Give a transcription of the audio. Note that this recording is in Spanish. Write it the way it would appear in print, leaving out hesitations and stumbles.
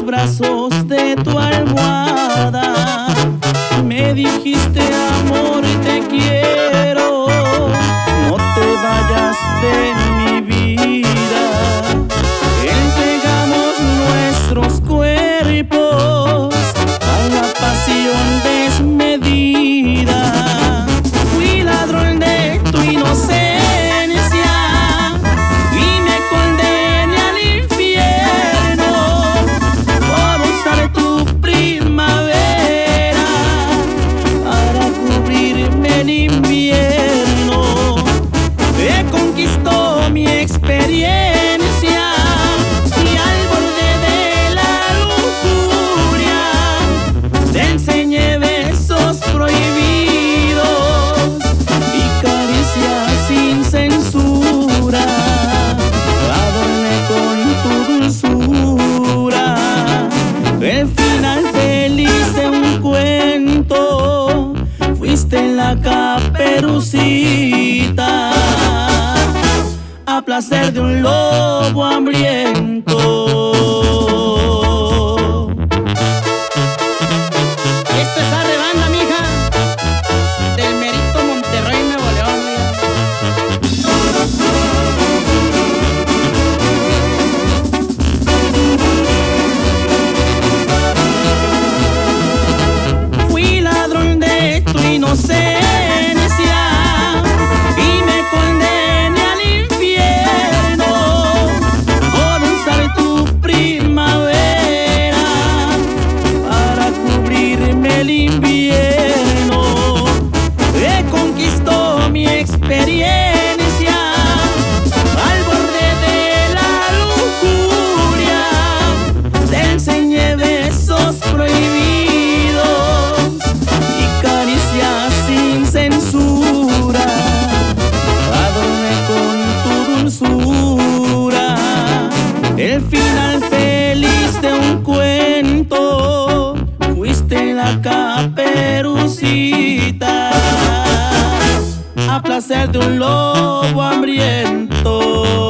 los brazos de tu almohada. Me dijiste amor te quiero, no te vayas de mi vida. Entregamos nuestros cuerpos a la pasión desmedida. Fui ladrón de tu inocencia y me condené al infierno por usar tu primavera para cubrirme el invierno. Te conquistó mi experiencia y al borde de la lujuria te enseñé besos prohibidos y caricias sin censura. Adorné con tu dulzura el final feliz de un cuento. Fuiste la Caperucita a placer de un lobo hambriento. Esta es Arrebanda, mija, del merito Monterrey, Nuevo León, mija. Fui ladrón de tu inocencia y me condené al infierno por usar tu primavera para cubrirme el invierno. Te conquistó mi experiencia al borde de la lujuria. Te enseñé besos prohibidos y caricias sin censura. Adorné con tu dulzura el final feliz de un cuento. Fuiste la Caperucita a placer de un lobo hambriento.